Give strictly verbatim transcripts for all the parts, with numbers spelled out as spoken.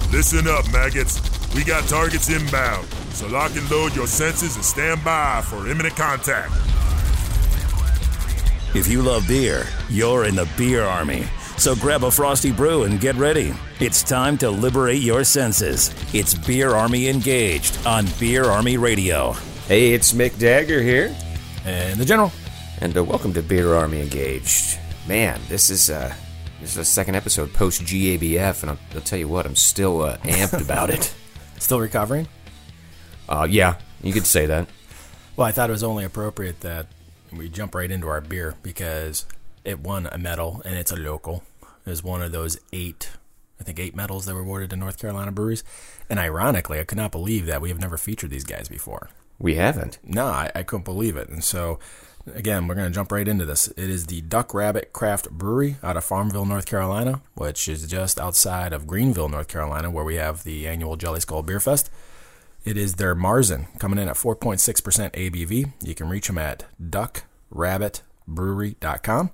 Listen up, maggots. We got targets inbound, so lock and load your senses and stand by for imminent contact. If you love beer, you're in the beer army. So grab a Frosty Brew and get ready. It's time to liberate your senses. It's Beer Army Engaged on Beer Army Radio. Hey, it's Mick Dagger here. And the General. And uh, welcome to Beer Army Engaged. Man, this is uh, this is the second episode post-G A B F, and I'll, I'll tell you what, I'm still uh, amped about it. Still recovering? Uh, yeah, you could say that. Well, I thought it was only appropriate that we jump right into our beer because it won a medal, and it's a local. It was one of those eight, I think eight medals that were awarded to North Carolina breweries. And ironically, I could not believe that we have never featured these guys before. We haven't? No, I, I couldn't believe it. And so, again, we're going to jump right into this. It is the Duck Rabbit Craft Brewery out of Farmville, North Carolina, which is just outside of Greenville, North Carolina, where we have the annual Jelly Skull Beer Fest. It is their Marzen, coming in at four point six percent A B V. You can reach them at duck rabbit brewery dot com.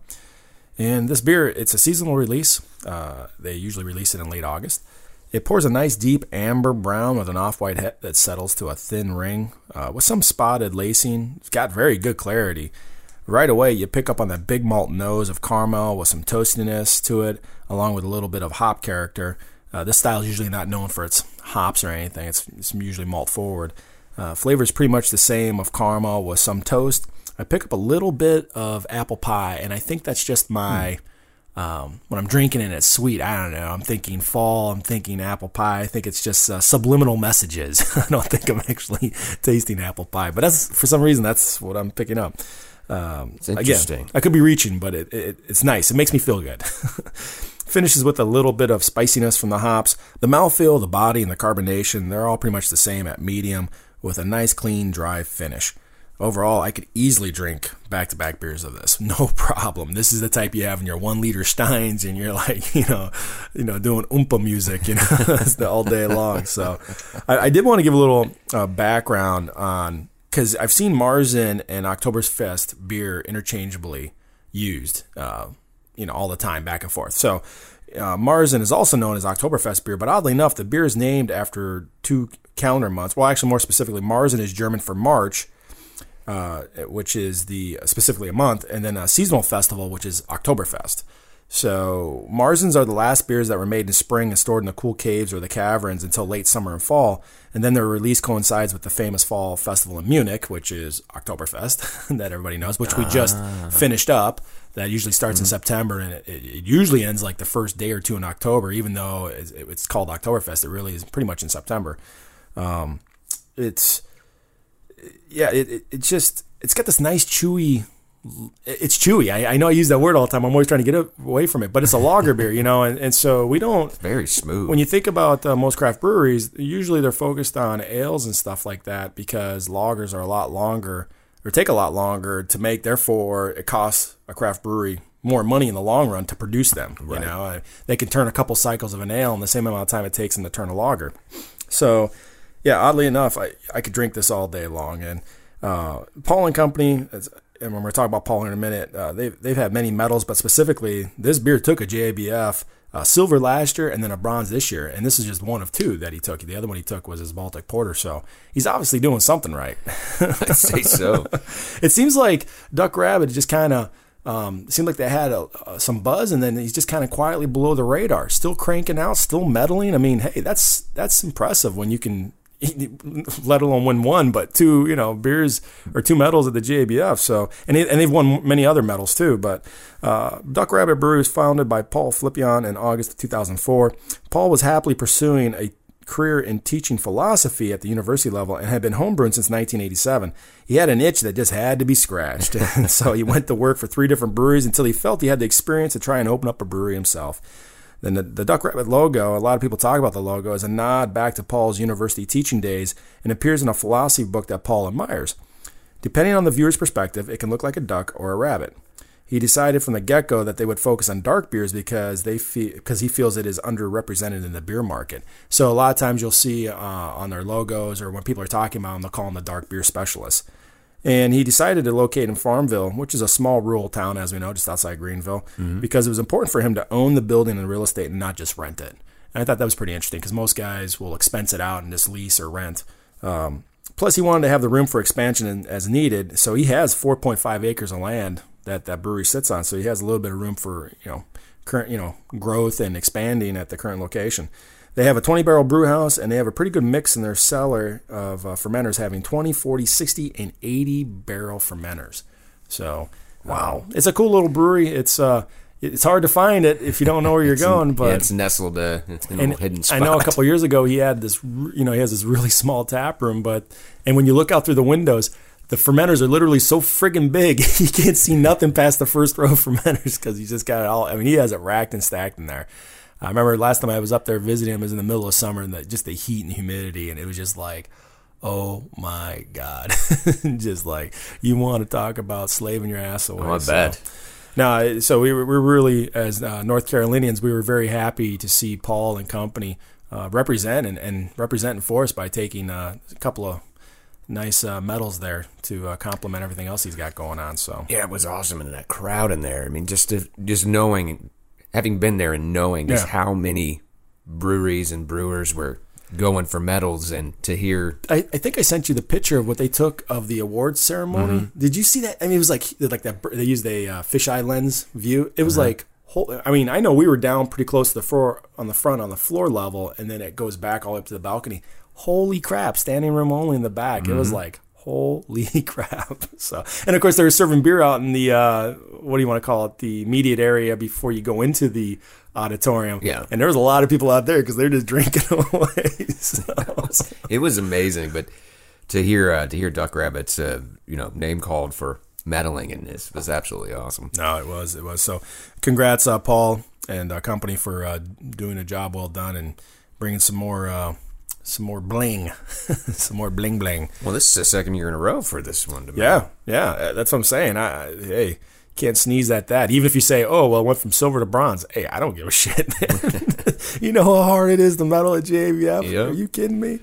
And this beer, it's a seasonal release. Uh, they usually release it in late August. It pours a nice deep amber brown with an off-white head that settles to a thin ring uh, with some spotted lacing. It's got very good clarity. Right away, you pick up on that big malt nose of caramel with some toastiness to it, along with a little bit of hop character. Uh, this style is usually not known for its hops or anything. It's, it's usually malt forward. Uh, flavor is pretty much the same of caramel with some toast. I pick up a little bit of apple pie, and I think that's just my, hmm. um, when I'm drinking and it's sweet, I don't know, I'm thinking fall, I'm thinking apple pie. I think it's just uh, subliminal messages. I don't think I'm actually tasting apple pie, but that's, for some reason, that's what I'm picking up. Um, it's interesting. Again, I could be reaching, but it, it it's nice. It makes me feel good. Finishes with a little bit of spiciness from the hops. The mouthfeel, the body, and the carbonation, they're all pretty much the same at medium with a nice, clean, dry finish. Overall, I could easily drink back-to-back beers of this. No problem. This is the type you have in your one-liter Steins, and you're like, you know, you know, doing Oompa music, you know, all day long. So I, I did want to give a little uh, background on, because I've seen Marzen and Oktoberfest beer interchangeably used, uh, you know, all the time, back and forth. So uh, Marzen is also known as Oktoberfest beer, but oddly enough, the beer is named after two calendar months. Well, actually, more specifically, Marzen is German for March, uh, which is the specifically a month, and then a seasonal festival, which is Oktoberfest. So Marzens are the last beers that were made in spring and stored in the cool caves or the caverns until late summer and fall, and then their release coincides with the famous fall festival in Munich, which is Oktoberfest, that everybody knows, which we just ah. finished up. That usually starts mm-hmm. in September, and it, it usually ends like the first day or two in October, even though it's called Oktoberfest. It really is pretty much in September. Um, it's, yeah, it, it, it just, it's got this nice chewy, it's chewy. I, I know I use that word all the time. I'm always trying to get away from it, but it's a lager beer, you know, and, and so we don't. It's very smooth. When you think about uh, most craft breweries, usually they're focused on ales and stuff like that because lagers are a lot longer or take a lot longer to make. Therefore, it costs a craft brewery more money in the long run to produce them. Right. You know, they can turn a couple cycles of an ale in the same amount of time it takes them to turn a lager. So, yeah, oddly enough, I, I could drink this all day long. And uh, Paul and Company, and when we're talking about Paul in a minute, uh, they've, they've had many medals, but specifically, this beer took a J A B F, uh, silver last year, and then a bronze this year. And this is just one of two that he took. The other one he took was his Baltic Porter. So he's obviously doing something right. I'd say so. It seems like Duck Rabbit just kind of, um, seemed like they had a, a, some buzz, and then he's just kind of quietly below the radar, still cranking out, still medaling. I mean, hey, that's that's impressive when you can, let alone win one, but two, you know, beers or two medals at the J A B F. So, and, they, and they've won many other medals too. But uh, Duck Rabbit Brewery was founded by Paul Flipion in August of two thousand four. Paul was happily pursuing a career in teaching philosophy at the university level and had been homebrewing since nineteen eighty-seven. He had an itch that just had to be scratched. And so he went to work for three different breweries until he felt he had the experience to try and open up a brewery himself. Then the, the Duck Rabbit logo, a lot of people talk about the logo as a nod back to Paul's university teaching days and appears in a philosophy book that Paul admires. Depending on the viewer's perspective, it can look like a duck or a rabbit. He decided from the get-go that they would focus on dark beers because they feel, because he feels it is underrepresented in the beer market. So a lot of times you'll see uh, on their logos or when people are talking about them, they'll call them the dark beer specialists. And he decided to locate in Farmville, which is a small rural town, as we know, just outside Greenville, mm-hmm. because it was important for him to own the building and real estate and not just rent it. And I thought that was pretty interesting because most guys will expense it out and just lease or rent. Um, plus, he wanted to have the room for expansion as needed, so he has four point five acres of land that that brewery sits on. So he has a little bit of room for you know current you know growth and expanding at the current location. They have a twenty barrel brew house, and they have a pretty good mix in their cellar of uh, fermenters, having twenty, forty, sixty, and eighty barrel fermenters. So, wow, um, it's a cool little brewery. It's uh, it's hard to find it if you don't know where you're going, but yeah, it's nestled uh, in a little hidden spot. I know a couple of years ago he had this, you know, he has this really small tap room, but and when you look out through the windows, the fermenters are literally so friggin' big you can't see nothing past the first row of fermenters because he just got it all. I mean, he has it racked and stacked in there. I remember last time I was up there visiting him, it was in the middle of summer, and the, just the heat and humidity, and it was just like, oh my God. Just like, you want to talk about slaving your ass away. Oh, I bet. So, no, so we were, we were really, as uh, North Carolinians, we were very happy to see Paul and company uh, represent and, and representing for us by taking uh, a couple of nice uh, medals there to uh, complement everything else he's got going on. So yeah, it was awesome, and that crowd in there. I mean, just to, just knowing, having been there and knowing just yeah. how many breweries and brewers were going for medals, and to hear, I, I think I sent you the picture of what they took of the awards ceremony. Mm-hmm. Did you see that? I mean, it was like like that. They used a uh, fisheye lens view. It was uh-huh. like, whole, I mean, I know we were down pretty close to the floor on the front on the floor level, and then it goes back all the way up to the balcony. Holy crap! Standing room only in the back. Mm-hmm. It was like, holy crap. So, and of course they were serving beer out in the uh, what do you want to call it, the immediate area before you go into the auditorium. Yeah, and there was a lot of people out there because they're just drinking away. So. It was amazing, but to hear uh, to hear Duck Rabbit's uh, you know name called for medaling in this was absolutely awesome. No, it was it was. So, congrats, uh, Paul and uh, company for uh, doing a job well done and bringing some more. Uh, Some more bling, some more bling bling. Well, this is the second year in a row for this one. To me. Yeah, yeah, that's what I'm saying. I, hey, can't sneeze at that. Even if you say, "Oh, well, it went from silver to bronze," hey, I don't give a shit, man. You know how hard it is to medal at J A B F? Yep. Are you kidding me?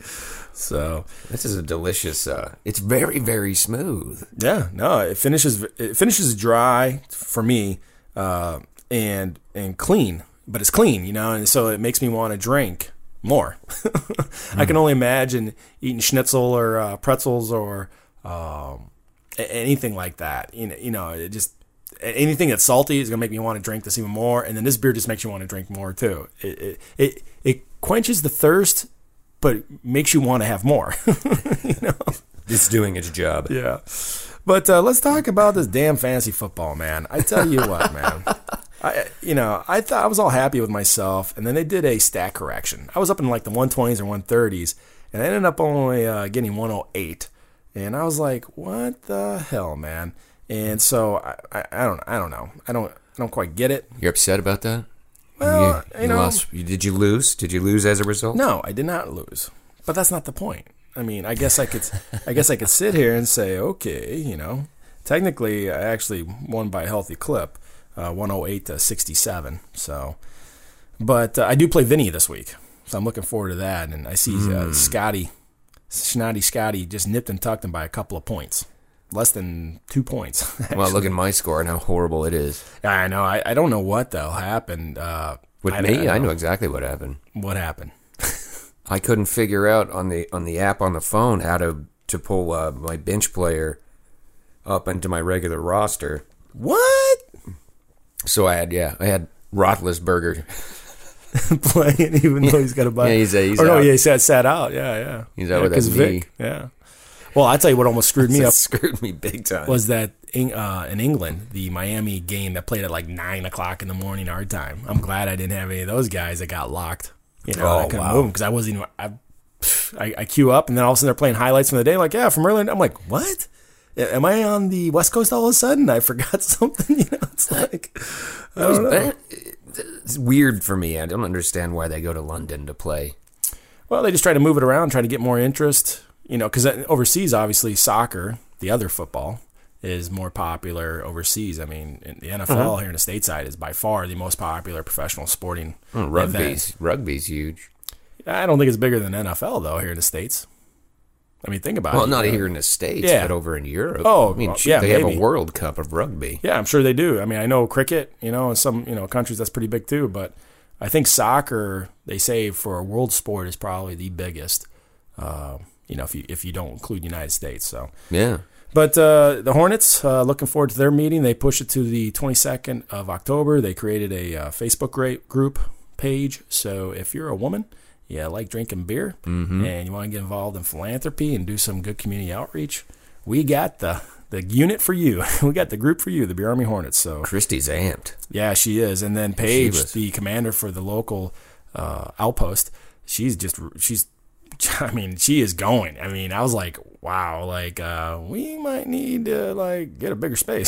So this is a delicious. Uh, it's very, very smooth. Yeah, no, it finishes. It finishes dry for me, uh, and and clean, but it's clean, you know, and so it makes me want to drink more. mm. I can only imagine eating schnitzel or uh, pretzels or um, anything like that. You know, you know, it just anything that's salty is gonna make me want to drink this even more. And then this beer just makes you want to drink more too. It it it, it quenches the thirst, but makes you want to have more. You know, it's doing its job. Yeah. But uh, let's talk about this damn fantasy football, man. I tell you what, man. I, you know, I thought I was all happy with myself, and then they did a stat correction. I was up in like the one twenties or one thirties, and I ended up only uh, getting one oh eight, and I was like, "What the hell, man?" And so I, I, I don't, I don't know, I don't, I don't quite get it. You're upset about that? Well, you, you, you know, lost, did you lose? Did you lose as a result? No, I did not lose, but that's not the point. I mean, I guess I could, I guess I could sit here and say, okay, you know, technically, I actually won by a healthy clip. Uh, one oh eight to sixty-seven. So, but uh, I do play Vinny this week, so I'm looking forward to that. And I see uh, mm. Scotty, Schnotty Scotty, just nipped and tucked him by a couple of points, less than two points. Well, look at my score and how horrible it is. I know. I, I don't know what the hell happened. Uh, With I, me, I, I know exactly what happened. What happened? I couldn't figure out on the on the app on the phone how to to pull uh, my bench player up into my regular roster. What? So I had, yeah, I had Roethlisberger playing, even though he's got a bye. Yeah, he's, he's or out. no, yeah, he sat, sat out. Yeah, yeah. He's out yeah, with that knee. Vic, yeah. Well, I tell you what almost screwed me up. Screwed me big time. Was that in, uh, in England, the Miami game that played at like nine o'clock in the morning our time. I'm glad I didn't have any of those guys that got locked. You know, oh, I couldn't wow. move them because I wasn't even. I, I, I queue up and then all of a sudden they're playing highlights from the day. Like, yeah, from earlier. I'm like, what? Am I on the West Coast all of a sudden? I forgot something. You know, it's like I don't know. It's weird for me. I don't understand why they go to London to play. Well, they just try to move it around, try to get more interest. You know, because overseas, obviously, soccer, the other football, is more popular overseas. I mean, the N F L uh-huh. here in the stateside is by far the most popular professional sporting oh, rugby's event. Rugby's huge. I don't think it's bigger than N F L though here in the States. I mean, think about well, it. Well, not uh, here in the States, yeah. but over in Europe. Oh, I mean, well, yeah, they maybe. have a World Cup of rugby. Yeah, I'm sure they do. I mean, I know cricket, you know, in some, you know, countries that's pretty big too, but I think soccer, they say for a world sport, is probably the biggest. Uh, you know, if you if you don't include United States. So yeah. But uh, the Hornets, uh, looking forward to their meeting. They pushed it to the twenty-second of October. They created a uh, Facebook group page. So if you're a woman, you like drinking beer, mm-hmm. and you want to get involved in philanthropy and do some good community outreach, we got the the unit for you. We got the group for you, the Beer Army Hornets. So Christy's amped. Yeah, she is. And then Paige, the commander for the local uh, outpost, she's just she's. I mean, she is going. I mean, I was like, wow, like, uh, we might need to, like, get a bigger space.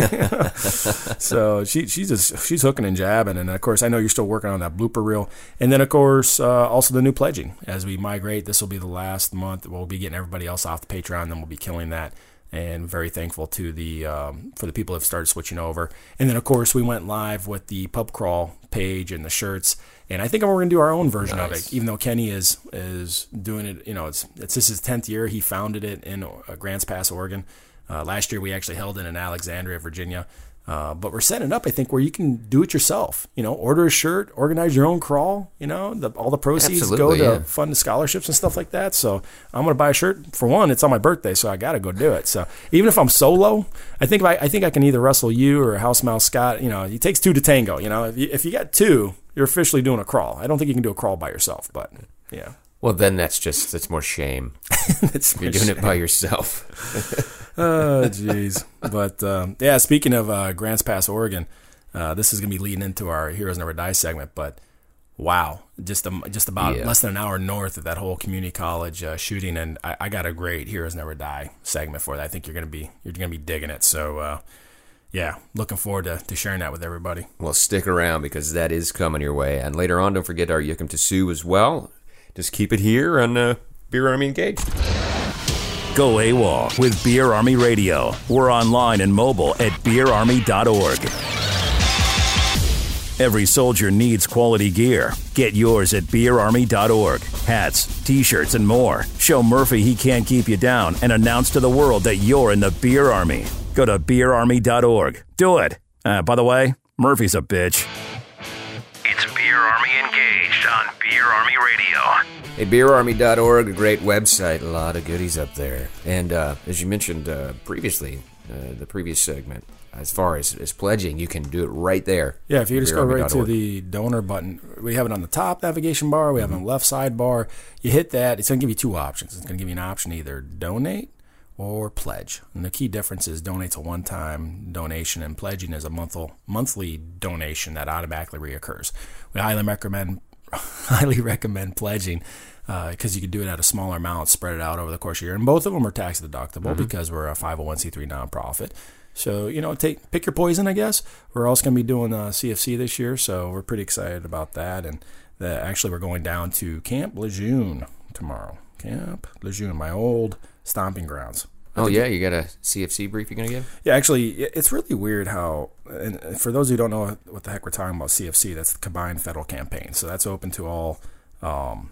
So she she's just, she's hooking and jabbing. And, of course, I know you're still working on that blooper reel. And then, of course, uh, also the new pledging. As we migrate, this will be the last month. We'll be getting everybody else off the Patreon, then we'll be killing that. And very thankful to the um, for the people who have started switching over. And then, of course, we went live with the pub crawl page and the shirts. And I think we're going to do our own version nice. of it, even though Kenny is is doing it. You know, it's it's this is his tenth year. He founded it in uh, Grants Pass, Oregon. Uh, last year we actually held it in Alexandria, Virginia. Uh, but we're setting it up, I think, where you can do it yourself. You know, order a shirt, organize your own crawl. You know, the, all the proceeds Absolutely, go to yeah. fund scholarships and stuff like that. So I'm going to buy a shirt. For one, it's on my birthday, so I got to go do it. So even if I'm solo, I think if I, I think I can either wrestle you or House Mouse Scott. You know, it takes two to tango. You know, if you, if you got two, you're officially doing a crawl. I don't think you can do a crawl by yourself, but yeah. Well, then that's just that's more shame. It's You're doing shame. it by yourself. Oh, jeez. But, um, yeah, speaking of uh, Grants Pass, Oregon, uh, this is going to be leading into our Heroes Never Die segment, but wow, just um, just about yeah. less than an hour north of that whole community college uh, shooting, and I, I got a great Heroes Never Die segment for that. I think you're going to be you're going to be digging it. So, uh, yeah, looking forward to, to sharing that with everybody. Well, stick around because that is coming your way. And later on, don't forget our Yuckum to Sue as well. Just keep it here on uh, Beer Army Engaged. Go AWOL with Beer Army Radio. We're online and mobile at beer army dot org. Every soldier needs quality gear. Get yours at beer army dot org. Hats, t-shirts, and more. Show Murphy he can't keep you down and announce to the world that you're in the Beer Army. Go to beer army dot org. Do it. Uh, by the way, Murphy's a bitch. It's Beer Army Engaged on Beer Army Radio. Hey, beer army dot org, a great website, a lot of goodies up there. And uh, as you mentioned uh, previously, uh, the previous segment, as far as, as pledging, you can do it right there. Yeah, if you just go right to the donor button, we have it on the top navigation bar, we have mm-hmm. it on the left sidebar. You hit that, it's going to give you two options. It's going to give you an option to either donate or pledge. And the key difference is donate's a one-time donation, and pledging is a monthly monthly donation that automatically reoccurs. We highly recommend highly recommend pledging because uh, you can do it at a smaller amount, spread it out over the course of the year. And both of them are tax deductible mm-hmm. because we're a five oh one c three nonprofit. So, you know, take pick your poison, I guess. We're also going to be doing uh, C F C this year, so we're pretty excited about that. And the, actually, we're going down to Camp Lejeune tomorrow. Camp Lejeune, my old stomping grounds. Oh, yeah? You got a C F C brief you're going to give? Yeah, actually, it's really weird how, and for those who don't know what the heck we're talking about, C F C, that's the Combined Federal Campaign. So that's open to all um,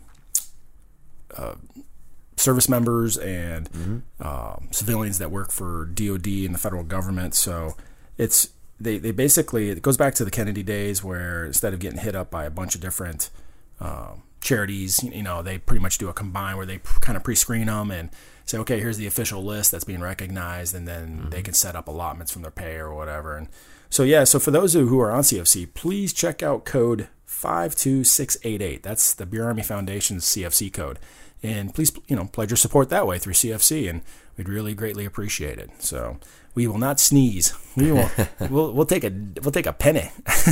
uh, service members and mm-hmm. um, civilians that work for D O D and the federal government. So it's they, they basically, it goes back to the Kennedy days where instead of getting hit up by a bunch of different um, charities, you know, they pretty much do a combine where they kind of pre-screen them and say, okay, here's the official list that's being recognized, and then mm-hmm. they can set up allotments from their pay or whatever. And so, yeah, so for those who are on C F C, please check out code five two six eight eight. That's the Beer Army Foundation's C F C code. And please, you know, pledge your support that way through C F C, and we'd really greatly appreciate it. So we will not sneeze. We will. we'll we'll take a we'll take a penny.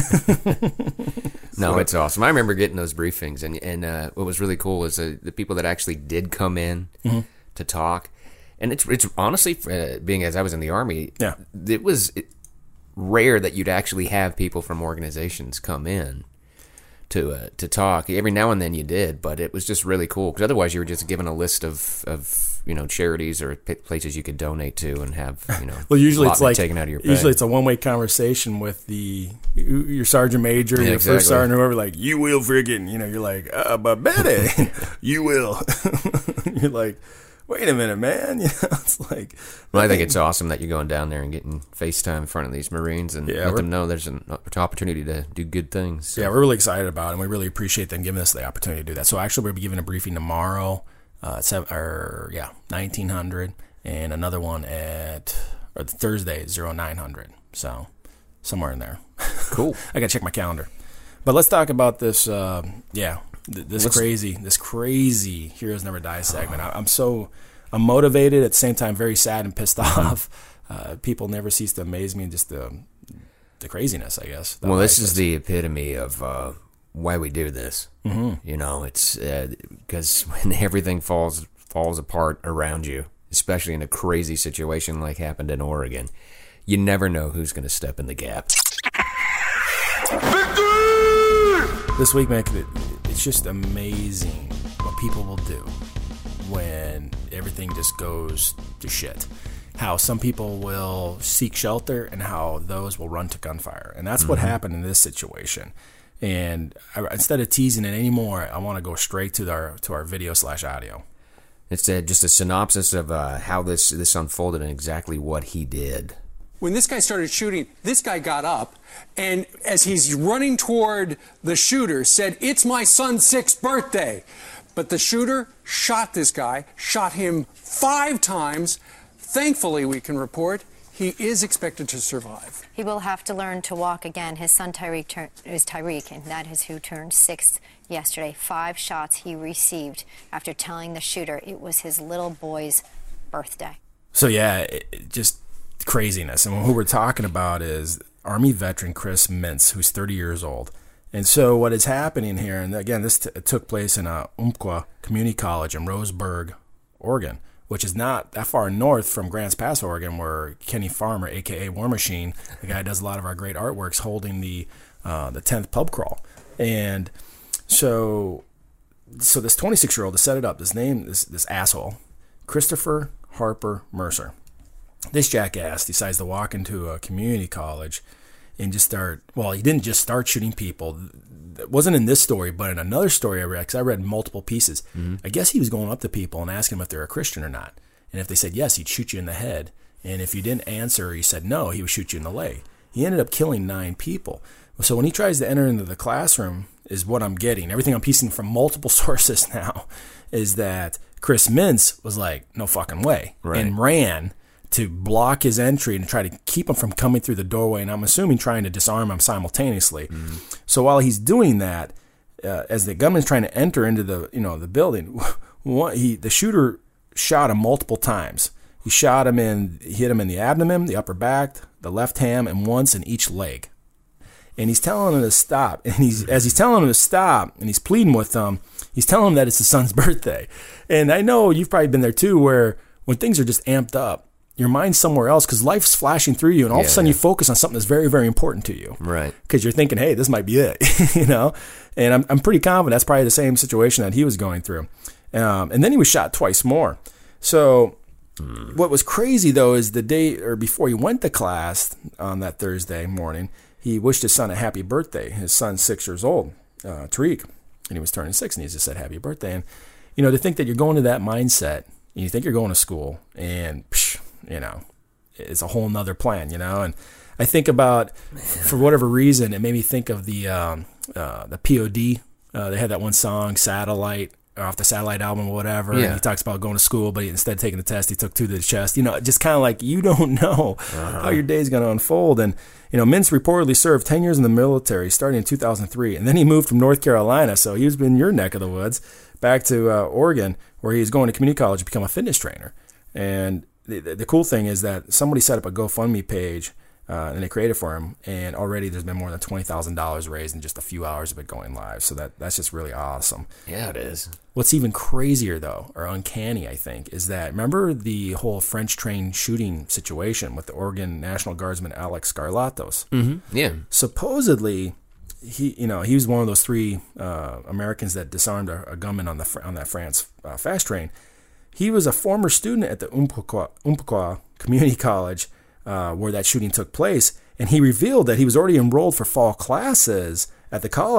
No, it's awesome. I remember getting those briefings, and and uh, what was really cool was uh, the people that actually did come in mm-hmm. to talk. And it's it's honestly, uh, being as I was in the Army, yeah. it was it, rare that you'd actually have people from organizations come in to uh, to talk. Every now and then you did, but it was just really cool because otherwise you were just given a list of, of you know charities or p- places you could donate to and have you know well usually it's like taken out of your pay. Usually it's a one way conversation with the your sergeant major, yeah, your exactly. first sergeant, whoever. Like you will friggin', you know, you're like, uh, but Betty, you will. You're like, wait a minute, man. You know, it's like. Well, I think it's awesome that you're going down there and getting FaceTime in front of these Marines and Yeah, let we're- them know there's an opportunity to do good things. So, Yeah, we're really excited about it, and we really appreciate them giving us the opportunity to do that. So actually, we'll be giving a briefing tomorrow, uh, at seven, or yeah, nineteen hundred, and another one at or Thursday zero nine hundred. So somewhere in there. Cool. I gotta check my calendar. But let's talk about this. Uh, yeah, th- this Let's- crazy, this crazy Heroes Never Die segment. I, I'm so I'm motivated, at the same time very sad and pissed off. Uh, people never cease to amaze me, and just the the craziness, I guess. that Well, this life is the epitome of uh, why we do this. Mm-hmm. You know, it's because uh, when everything falls falls apart around you, especially in a crazy situation like happened in Oregon, you never know who's going to step in the gap. This week, man, it- it's just amazing what people will do when everything just goes to shit. How some people will seek shelter and how those will run to gunfire. And that's what happened in this situation. And I, instead of teasing it anymore, I want to go straight to our to our video slash audio. It's uh, just a synopsis of uh, how this this unfolded and exactly what he did. When this guy started shooting, this guy got up, and as he's running toward the shooter, said, "It's my son's sixth birthday." But the shooter shot this guy, shot him five times. Thankfully, we can report he is expected to survive. He will have to learn to walk again. His son Tyreek tur- is Tyreek, and that is who turned six yesterday. Five shots he received after telling the shooter it was his little boy's birthday. So yeah, it, it just craziness. And who we're talking about is Army veteran Chris Mintz, who's thirty years old. And so what is happening here, and again, this t- took place in uh, Umpqua Community College in Roseburg, Oregon, which is not that far north from Grants Pass, Oregon, where Kenny Farmer, a k a. War Machine, the guy who does a lot of our great artworks, holding the uh, the tenth pub crawl. And so so this twenty-six-year-old to set it up, this name, this this asshole, Christopher Harper Mercer. This jackass decides to walk into a community college and just start, well, he didn't just start shooting people. It wasn't in this story, but in another story I read, because I read multiple pieces. Mm-hmm. I guess he was going up to people and asking them if they're a Christian or not. And if they said yes, he'd shoot you in the head. And if you didn't answer or you said no, he would shoot you in the leg. He ended up killing nine people. So when he tries to enter into the classroom, is what I'm getting. Everything I'm piecing from multiple sources now is that Chris Mintz was like, no fucking way, Right. and ran to block his entry and try to keep him from coming through the doorway, and I'm assuming trying to disarm him simultaneously. Mm-hmm. So while he's doing that, uh, as the gunman's trying to enter into the you know the building, one, he the shooter shot him multiple times. He shot him in, he hit him in the abdomen, the upper back, the left ham, and once in each leg. And he's telling him to stop. And he's as he's telling him to stop, and he's pleading with him, he's telling him that it's his son's birthday. And I know you've probably been there too, where when things are just amped up, your mind's somewhere else because life's flashing through you, and all Yeah, of a sudden yeah. you focus on something that's very, very important to you. Right. Because you're thinking, hey, this might be it, you know? And I'm I'm pretty confident that's probably the same situation that he was going through. Um, and then he was shot twice more. So mm. what was crazy, though, is the day or before he went to class on that Thursday morning, he wished his son a happy birthday. His son's six years old, uh, Tariq, and he was turning six, and he just said happy birthday. And, you know, to think that you're going to that mindset, and you think you're going to school, and, psh, you know, it's a whole nother plan, you know? And I think about, Man. for whatever reason, it made me think of the um, uh, the P O D. Uh, they had that one song, Satellite, off the Satellite album or whatever. Yeah. And he talks about going to school, but he, instead of taking the test, he took two to the chest. You know, just kind of like you don't know uh-huh. how your day is going to unfold. And, you know, Mintz reportedly served ten years in the military starting in two thousand three. And then he moved from North Carolina, so he was in your neck of the woods, back to uh, Oregon, where he was going to community college to become a fitness trainer. And the, the cool thing is that somebody set up a GoFundMe page, uh, and they created for him, and already there's been more than twenty thousand dollars raised in just a few hours of it going live. So that that's just really awesome. Yeah, it is. What's even crazier, though, or uncanny, I think, is that, remember the whole French train shooting situation with the Oregon National Guardsman Alex Scarlatos? Mm-hmm. Yeah. Supposedly, he, you know, he was one of those three uh, Americans that disarmed a, a gunman on the on that France uh, fast train. He was a former student at the Umpqua, Umpqua Community College uh, where that shooting took place, and he revealed that he was already enrolled for fall classes at the college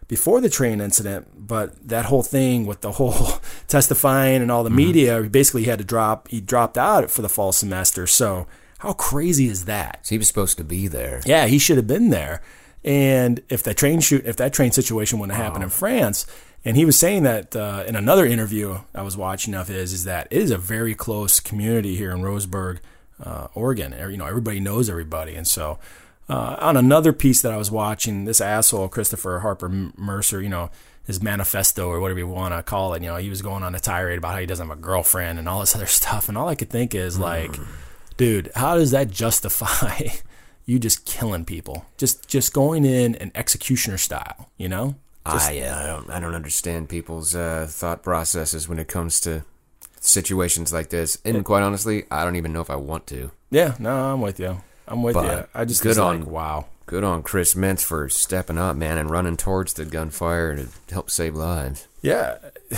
before the train incident, but that whole thing with the whole testifying and all the mm-hmm. media, basically he had to drop, he dropped out for the fall semester. So how crazy is that? So he was supposed to be there. Yeah, he should have been there. And if that train shoot, if that train situation wouldn't have happened oh. in France, and he was saying that uh, in another interview I was watching of his, is that it is a very close community here in Roseburg, uh, Oregon. You know, everybody knows everybody, and so. Uh, on another piece that I was watching, this asshole, Christopher Harper Mercer, you know, his manifesto or whatever you want to call it, you know, he was going on a tirade about how he doesn't have a girlfriend and all this other stuff. And all I could think is like, mm. dude, how does that justify you just killing people? Just just going in and executioner style, you know? Just, I, uh, I, don't, I don't understand people's uh, thought processes when it comes to situations like this. And it, quite honestly, I don't even know if I want to. Yeah, no, I'm with you. I'm with but you. I just good on like, wow. Good on Chris Mintz for stepping up, man, and running towards the gunfire to help save lives. Yeah.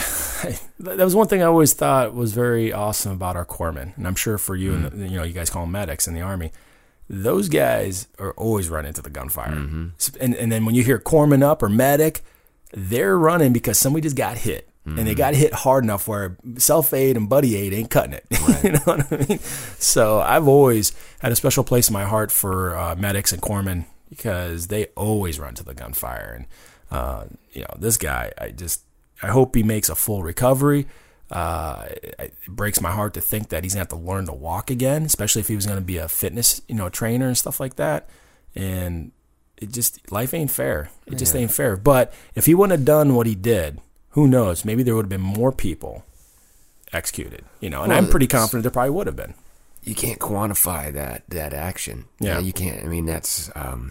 That was one thing I always thought was very awesome about our corpsmen, and I'm sure for you, mm. and the, you know, you guys call them medics in the Army. Those guys are always running to the gunfire. Mm-hmm. And, and then when you hear corpsman up or medic, they're running because somebody just got hit. Mm-hmm. And they got hit hard enough where self-aid and buddy aid ain't cutting it. Right. You know what I mean? So I've always had a special place in my heart for uh, medics and corpsmen because they always run to the gunfire. And, uh, you know, this guy, I just, I hope he makes a full recovery. Uh, it, it breaks my heart to think that he's going to have to learn to walk again, especially if he was going to be a fitness, you know, trainer and stuff like that. And it just, life ain't fair. It yeah. just ain't fair. But if he wouldn't have done what he did, who knows? Maybe there would have been more people executed, you know, and well, I'm pretty confident there probably would have been. You can't quantify that that action. Yeah, you, know, you can't. I mean, that's um,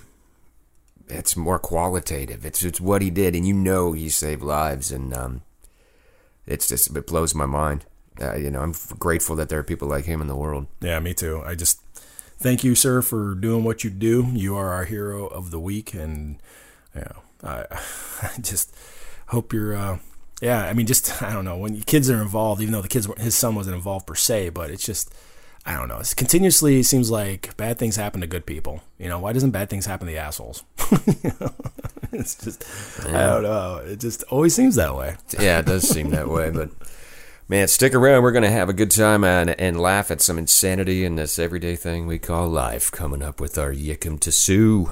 it's more qualitative. It's it's what he did, and you know he saved lives, and um, it's just it blows my mind. Uh, you know, I'm grateful that there are people like him in the world. Yeah, me too. I just thank you, sir, for doing what you do. You are our hero of the week, and you know, I, I just hope you're. Uh, Yeah, I mean, just, I don't know, when kids are involved, even though the kids, his son wasn't involved per se, but it's just, I don't know. It's continuously, it seems like bad things happen to good people. You know, why doesn't bad things happen to the assholes? You know? It's just, yeah. I don't know. It just always seems that way. Yeah, it does seem that way, but man, stick around. We're going to have a good time and, and laugh at some insanity in this everyday thing we call life, coming up with our Yickum to Sue.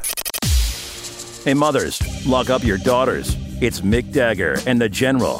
Hey, mothers, lock up your daughters. It's Mick Dagger and the General.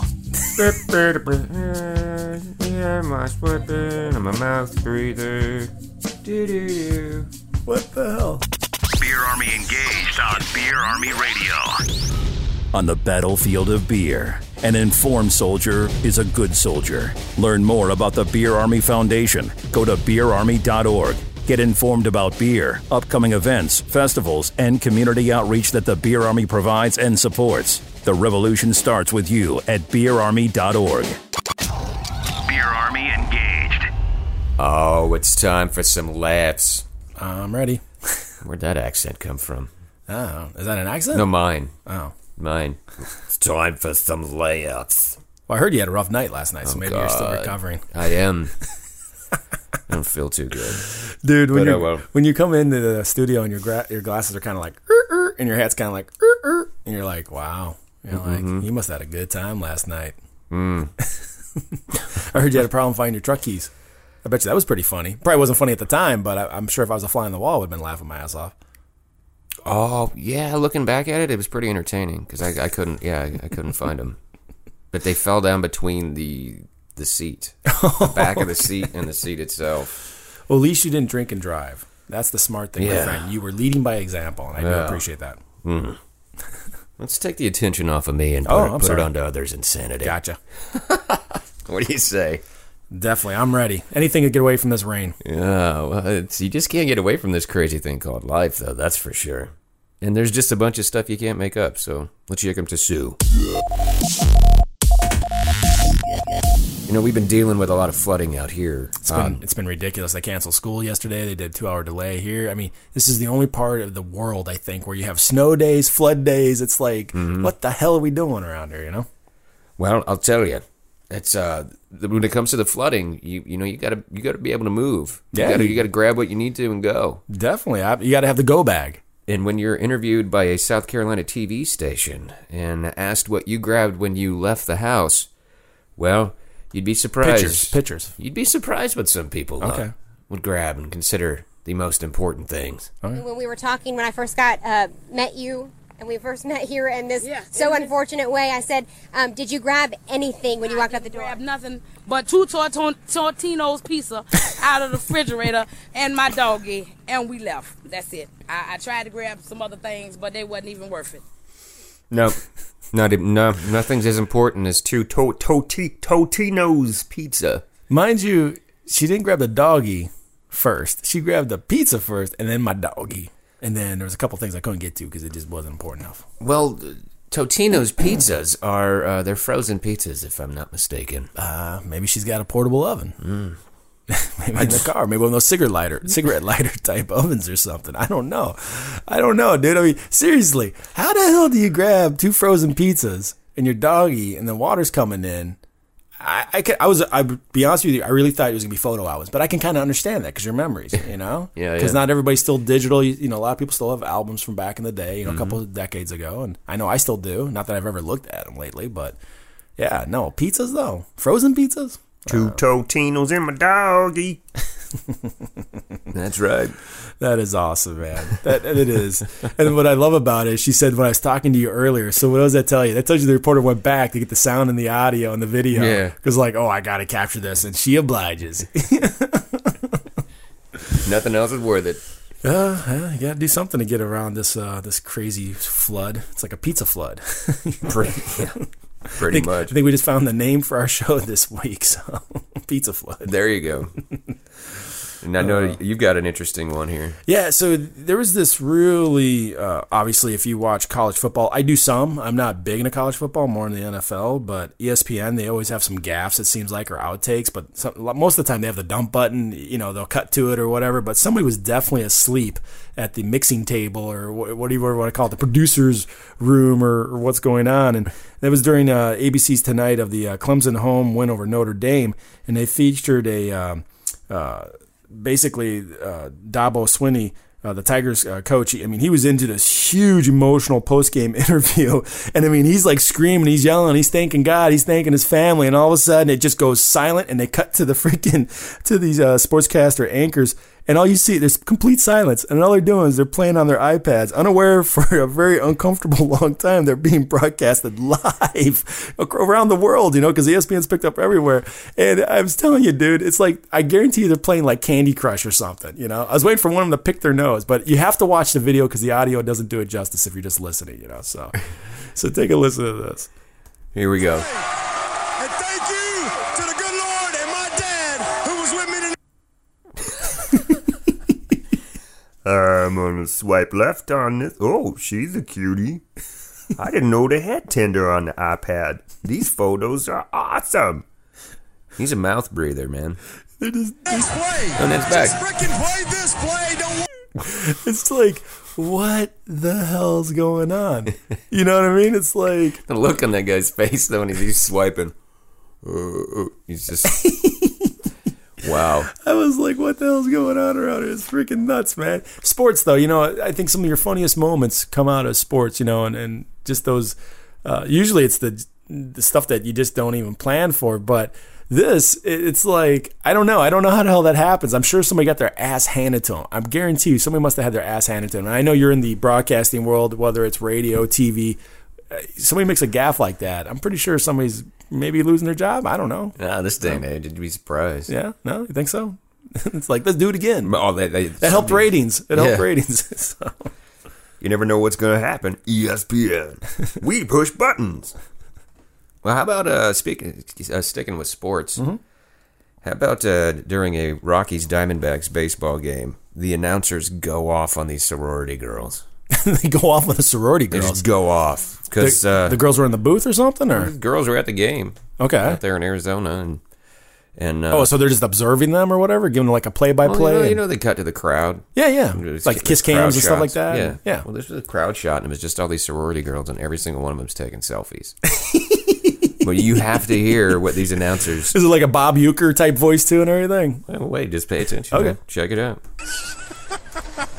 Yeah, my sweatband and my mouth breather. Do-do-do. What the hell? Beer Army engaged on Beer Army Radio. On the battlefield of beer, an informed soldier is a good soldier. Learn more about the Beer Army Foundation. Go to beer army dot org. Get informed about beer, upcoming events, festivals, and community outreach that the Beer Army provides and supports. The revolution starts with you at beer army dot org. Beer Army engaged. Oh, it's time for some laughs. I'm ready. Where'd that accent come from? Oh, is that an accent? No, mine. Oh. Mine. It's time for some layups. Well, I heard you had a rough night last night, so oh, maybe God. you're still recovering. I am. I don't feel too good. Dude, when, but, uh, well. when you come into the studio and your gra- your glasses are kind of like, er, er, and your hat's kind of like, er, er, and you're like, wow. You're mm-hmm. like, you must have had a good time last night. Mm. I heard you had a problem finding your truck keys. I bet you that was pretty funny. Probably wasn't funny at the time, but I, I'm sure if I was a fly on the wall, I would have been laughing my ass off. Oh, yeah, looking back at it, it was pretty entertaining because I, I couldn't, yeah, I, I couldn't find them. But they fell down between the the seat, the back of the seat and the seat itself. Well, at least you didn't drink and drive. That's the smart thing, yeah. my friend. You were leading by example, and I yeah. do appreciate that. Mm. Let's take the attention off of me and put, oh, it, put it onto others' insanity. Gotcha. What do you say? Definitely. I'm ready. Anything to get away from this rain. Yeah, well, it's, you just can't get away from this crazy thing called life, though, that's for sure. And there's just a bunch of stuff you can't make up, so let's Yickum to Sue. You know, we've been dealing with a lot of flooding out here. It's been, um, it's been ridiculous. They canceled school yesterday. They did a two-hour delay here. I mean, this is the only part of the world, I think, where you have snow days, flood days. It's like, mm-hmm. what the hell are we doing around here, you know? Well, I'll tell you. It's uh, when it comes to the flooding, you you know you gotta you gotta be able to move. You yeah, gotta you gotta grab what you need to and go. Definitely, I, you gotta have the go bag. And when you're interviewed by a South Carolina T V station and asked what you grabbed when you left the house, well, you'd be surprised. Pictures. Pictures. You'd be surprised what some people uh, Okay. would grab and consider the most important things. When we were talking, when I first got uh, met you, and we first met here in this Yeah, so in this- unfortunate way, I said, um, did you grab anything when you walked out the door? Grab nothing but two Torton- Tortino's pizza out of the refrigerator and my doggy, and we left. That's it. I, I tried to grab some other things, but they wasn't even worth it. No, not even, no, nothing's as important as two to- to- Totino's pizza. Mind you, she didn't grab the doggy first. She grabbed the pizza first, and then my doggy. And then there was a couple things I couldn't get to because it just wasn't important enough. Well, Totino's pizzas are, uh, they're frozen pizzas, if I'm not mistaken. Uh, maybe she's got a portable oven. Mm. Maybe in the car. Maybe one of those cigarette lighter, cigarette lighter type ovens or something. I don't know. I don't know, dude. I mean, seriously, how the hell do you grab two frozen pizzas and your doggy and the water's coming in? I, I, can, I was, I be honest with you, I really thought it was gonna be photo albums, but I can kind of understand that because your memories, you know, Yeah, because yeah. not everybody's still digital. You, you know, a lot of people still have albums from back in the day, you know, Mm-hmm. a couple of decades ago, and I know I still do. Not that I've ever looked at them lately, but yeah, no pizzas though, frozen pizzas. Two Totinos and my doggy. That's right. That is awesome, man. That it is. And what I love about it is she said when I was talking to you earlier. So what does that tell you? That tells you the reporter went back to get the sound and the audio and the video. Yeah. Because like, oh, I got to capture this, and she obliges. Nothing else is worth it. Uh, yeah, you got to do something to get around this uh, this crazy flood. It's like a pizza flood. Pretty, yeah, I pretty think, much. I think we just found the name for our show this week. So pizza flood. There you go. And I know you've got an interesting one here. Yeah, so there was this really, uh, obviously, if you watch college football, I do some. I'm not big into college football, more in the N F L, but E S P N, they always have some gaffes, it seems like, or outtakes, but some, most of the time they have the dump button, you know, they'll cut to it or whatever, but somebody was definitely asleep at the mixing table or what do you want to call it, the producer's room or, or what's going on, and that was during uh, A B C's Tonight of the uh, Clemson home win over Notre Dame, and they featured a... Um, uh, basically uh, Dabo Swinney, uh, the Tigers uh, coach, he, I mean, he was into this huge emotional post-game interview. And, I mean, he's, like, screaming, he's yelling, he's thanking God, he's thanking his family. And all of a sudden, it just goes silent, and they cut to the freaking, to these uh, sportscaster anchors. And all you see, there's complete silence. And all they're doing is they're playing on their iPads, unaware for a very uncomfortable long time. They're being broadcasted live around the world, you know, because E S P N's picked up everywhere. And I was telling you, dude, it's like, I guarantee you they're playing like Candy Crush or something, you know. I was waiting for one of them to pick their nose, but you have to watch the video because the audio doesn't do it justice if you're just listening, you know. So, so take a listen to this. Here we go. And thank you to the good Lord and my dad who was with me tonight. I'm gonna swipe left on this. Oh, she's a cutie. I didn't know they had Tinder on the iPad. These photos are awesome. He's a mouth breather, man. They're just, Let's play. And it's back. Just freaking play this play. Don't it's like, what the hell's going on? You know what I mean? It's like... The look on that guy's face, though, when he's, he's swiping. Uh, he's just... Wow. I was like, what the hell's going on around here? It's freaking nuts, man. Sports, though, you know, I think some of your funniest moments come out of sports, you know, and, and just those, uh, usually it's the, the stuff that you just don't even plan for, but this, it's like, I don't know. I don't know how the hell that happens. I'm sure somebody got their ass handed to them. I guarantee you somebody must have had their ass handed to them. And I know you're in the broadcasting world, whether it's radio, T V, somebody makes a gaffe like that, I'm pretty sure somebody's maybe losing their job. I don't know. Nah, this day and age, you'd be surprised. Yeah? No? You think so? It's like, let's do it again. Oh, they, they, that helped ratings. It helped Yeah. ratings. So. You never know what's gonna happen. E S P N. We push buttons. Well, how about uh, speaking, uh, sticking with sports? Mm-hmm. How about uh, during a Rockies Diamondbacks baseball game, the announcers go off on these sorority girls? They go off on the sorority They girls. just go off because the, uh, the girls were in the booth or something, or the girls were at the game. Okay, out there in Arizona, and and uh, oh, so they're just observing them or whatever, giving them like a play-by-play. well, you, know, and, you know, they cut to the crowd. Yeah, yeah, It's like kiss crowd cams and stuff shots. like that. Yeah, yeah. Well, this was a crowd shot, and it was just all these sorority girls, and every single one of them's taking selfies. But you have to hear what these announcers. Is it like a Bob Uecker type voice too and everything? Well, wait, just pay attention. Okay, man. Check it out.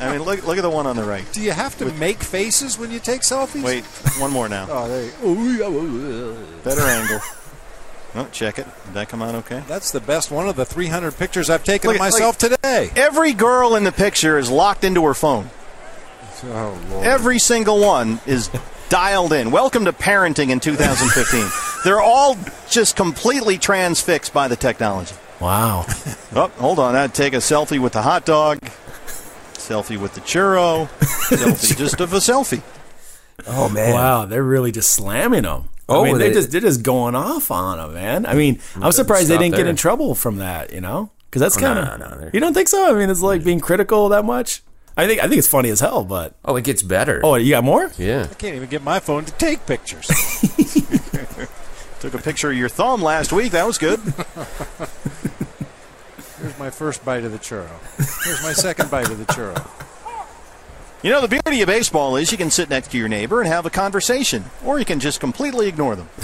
I mean, look look at the one on the right. Do you have to make faces when you take selfies? Wait, one more now. Oh, there you Better angle. Oh, check it. Did that come out okay? That's the best one of the three hundred pictures I've taken Look of at- myself like, today. Every girl in the picture is locked into her phone. Oh, Lord. Every single one is dialed in. Welcome to parenting in two thousand fifteen. They're all just completely transfixed by the technology. Wow. Oh, hold on. I'd take a selfie with the hot dog, selfie with the churro, selfie just of a selfie. Oh, man. Wow, they're really just slamming them. Oh, I mean, they're they- just they're just going off on them, man. I mean, I'm surprised they Stop didn't get there. in trouble from that, you know? Because that's Oh, kind no, of no, no. you don't think so? I mean, it's like being critical that much. I think I think it's funny as hell, but Oh, it gets better. oh, you got more? Yeah. I can't even get my phone to take pictures. Took a picture of your thumb last week. That was good. Here's my first bite of the churro. Here's my second bite of the churro. You know, the beauty of baseball is you can sit next to your neighbor and have a conversation, or you can just completely ignore them.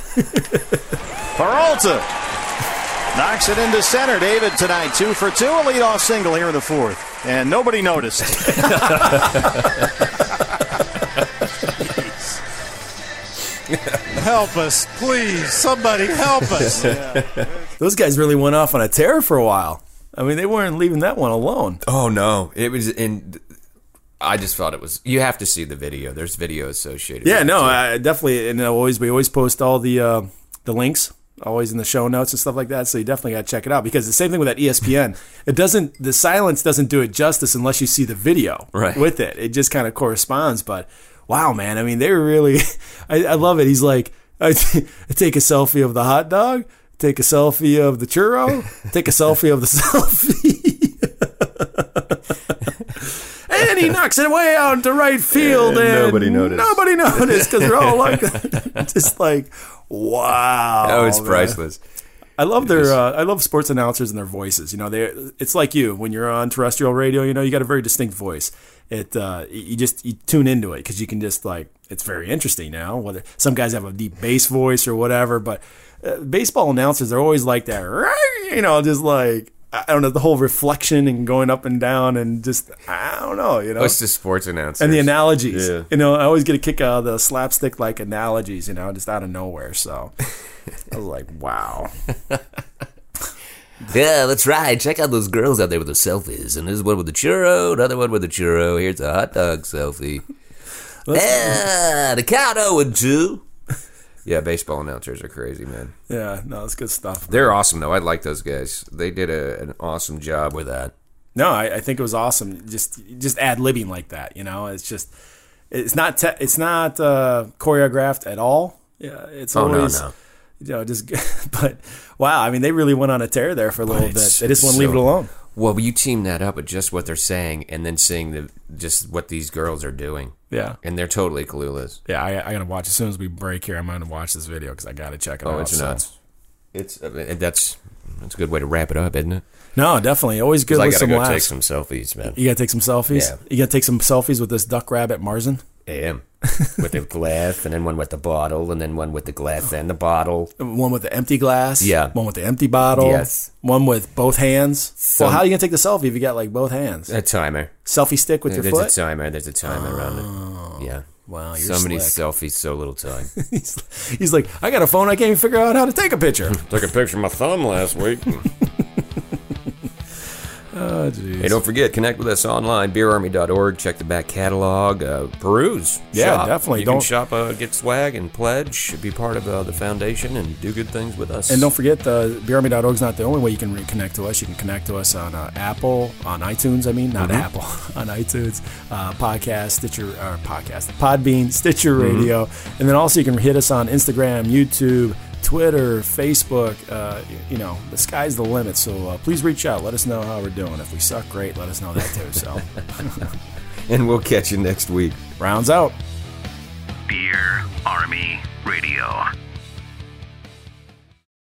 Peralta knocks it into center. David tonight, two for two, a leadoff single here in the fourth. And nobody noticed. Help us, please. Somebody help us. Those guys really went off on a tear for a while. I mean, they weren't leaving that one alone. Oh, no. It was in. I just thought it was. You have to see the video. There's video associated. Yeah, with no, it, too. I definitely, and always we always post all the uh, the links always in the show notes and stuff like that. So you definitely got to check it out because the same thing with that E S P N. It doesn't the silence doesn't do it justice unless you see the video Right. with it. It just kind of corresponds. But wow, man, I mean, they were really. I, I love it. He's like, I, t- I take a selfie of the hot dog, take a selfie of the churro, take a selfie of the selfie. And he knocks it way out into right field, And and nobody noticed. Nobody noticed because they're all like, just like, wow. Oh, it's man. priceless. I love their. Uh, I love sports announcers and their voices. You know, they. It's like you when you're on terrestrial radio. You know, you got a very distinct voice. It. Uh, you just you tune into it because you can just like. It's very interesting now. Whether some guys have a deep bass voice or whatever, but uh, baseball announcers are always like that. You know, just like. I don't know, the whole reflection and going up and down and just, I don't know, you know. Oh, it's the sports announcers. And the analogies. Yeah. You know, I always get a kick out of the slapstick-like analogies, you know, just out of nowhere. So I was like, wow. Yeah, that's right. Check out those girls out there with their selfies. And there's one with the churro, another one with the churro. Here's a hot dog selfie. Ah, the count oh and two. Yeah, baseball announcers are crazy, man. Yeah, no, it's good stuff. They're awesome, though. I like those guys. They did a, an awesome job with that. No, I, I think it was awesome. Just just ad-libbing like that, you know. It's just, it's not te- it's not uh, choreographed at all. Yeah, it's Oh, no, always, no. you know, just, but wow, I mean, they really went on a tear there for a little bit. It's- They just it's wouldn't leave so- it alone. Well, you team that up with just what they're saying and then seeing the just what these girls are doing. Yeah. And they're totally clueless. Yeah, I, I got to watch as soon as we break here. I'm going to watch this video because I got to check it Oh, out. it's so. nuts. It's I mean, that's that's a good way to wrap it up, isn't it? No, definitely. Always good 'Cause I with gotta some go laughs. take some selfies, man. You got to take some selfies? Yeah. You got to take some selfies with this duck rabbit Marzen? Yeah. With the glass, and then one with the bottle, and then one with the glass and the bottle. One with the empty glass? Yeah. One with the empty bottle? Yes. One with both hands? Some- well, how are you going to take the selfie if you got like both hands? A timer. Selfie stick with your There's foot? a timer. There's a timer around it. Yeah. Wow, you're so many slick. selfies, so little time. he's, he's like, I got a phone. I can't even figure out how to take a picture. Took a picture of my thumb last week. Oh, jeez. Hey, don't forget, connect with us online, beer army dot org. Check the back catalog. Uh, peruse. Yeah, shop. definitely. You Don't- can shop, uh, get swag, and pledge. Be part of uh, the foundation and do good things with us. And don't forget, uh, beer army dot org is not the only way you can reconnect to us. You can connect to us on uh, Apple, on iTunes, I mean, not Mhm. Apple, on iTunes, uh, Podcast, Stitcher, or Podcast, Podbean, Stitcher Mhm. Radio. And then also you can hit us on Instagram, YouTube, Twitter, Facebook. Uh, you know, the sky's the limit. So uh, please reach out. Let us know how we're doing. If we suck, great. Let us know that too. So, And we'll catch you next week. Rounds out. Beer Army Radio.